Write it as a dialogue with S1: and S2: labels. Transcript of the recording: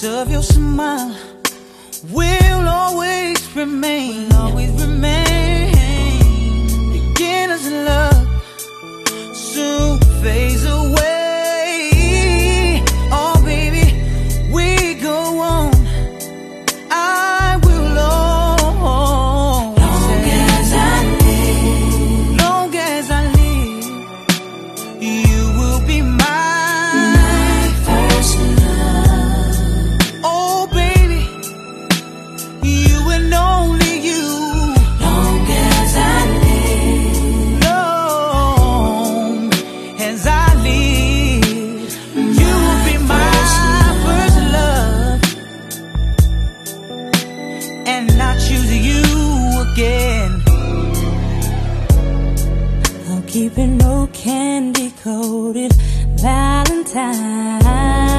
S1: of your smile will always remain, Beginners in love soon fades away. Oh baby, we go on. I will always, long as I live, you will be my first love. Oh baby, you and only you. Long as I live, long as I live, you will be my first love, and I choose you again.
S2: I'm keeping no candy coated Valentine.